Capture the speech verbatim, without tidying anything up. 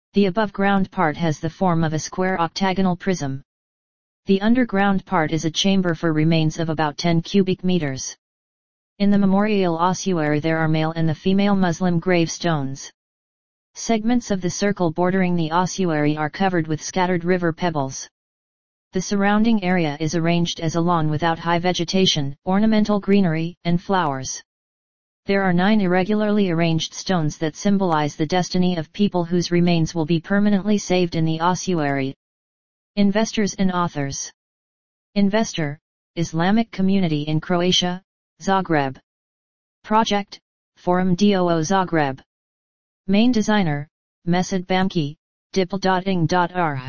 The above-ground part has the form of a square octagonal prism. The underground part is a chamber for remains of about ten cubic meters. In the memorial ossuary there are male and the female Muslim gravestones. Segments of the circle bordering the ossuary are covered with scattered river pebbles. The surrounding area is arranged as a lawn without high vegetation, ornamental greenery, and flowers. There are nine irregularly arranged stones that symbolize the destiny of people whose remains will be permanently saved in the ossuary. Investors and authors. Investor, Islamic Community in Croatia, Zagreb. Project, Forum Doo Zagreb. Main designer, Mesut Bamki, dipl dot ing dot r h.